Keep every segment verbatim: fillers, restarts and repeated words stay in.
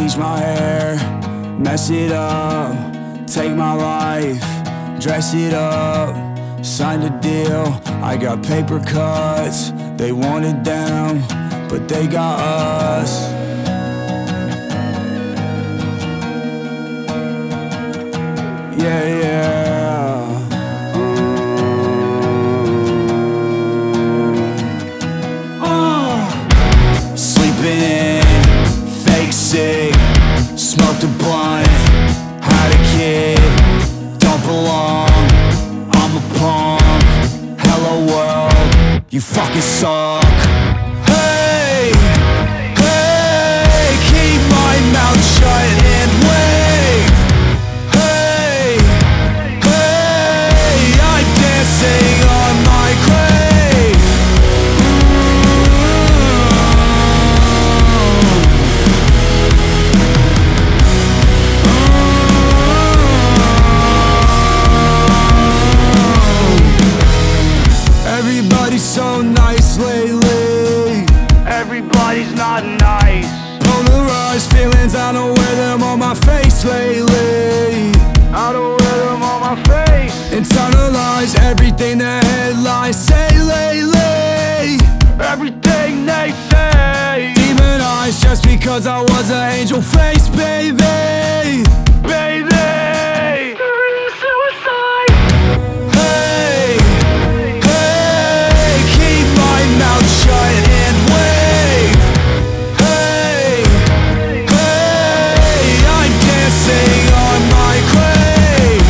bleach my hair, mess it up, take my life, dress it up, signed a deal. I got paper cuts, they want it down, but they got us. Yeah, yeah. Uh. Uh. Sleeping in, fake sick, smoked a blunt, had a kid, don't belong, I'm a punk, hello world, you fucking suck. Hey, hey, keep my mouth shut and wait. Hey, hey, I'm dancing on my grave. Everybody's so nice lately. Everybody's not nice. Polarized feelings, I don't wear them on my face lately. I don't wear them on my face. Internalize everything the headlines say lately. Everything they say. Demonized just because I was an angel face, baby. Baby, suicide. Hey, hey, keep my mouth shut and wait. Hey, hey, I'm dancing on my grave.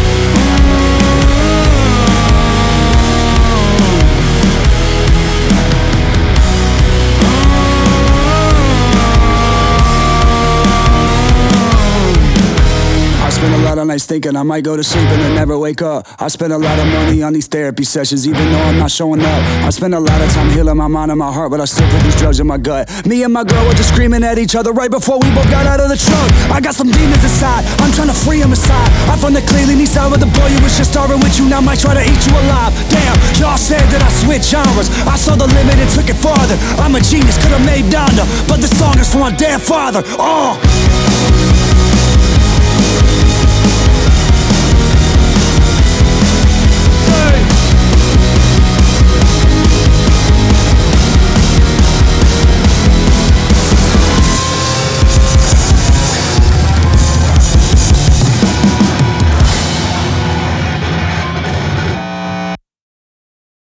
I spend a lot of nights thinking I might go to sleep and then never wake up. I spend a lot of money on these therapy sessions even though I'm not showing up. I spend a lot of time healing my mind and my heart, but I still put these drugs in my gut. Me and my girl were just screaming at each other right before we both got out of the truck. I got some demons inside, I'm trying to free them aside. I found the clearly east side with the boy who was just starving with you, now might try to eat you alive. Damn, y'all said that I switch genres, I saw the limit and took it farther. I'm a genius, could've made Donda, but the song is for my dead father. Oh.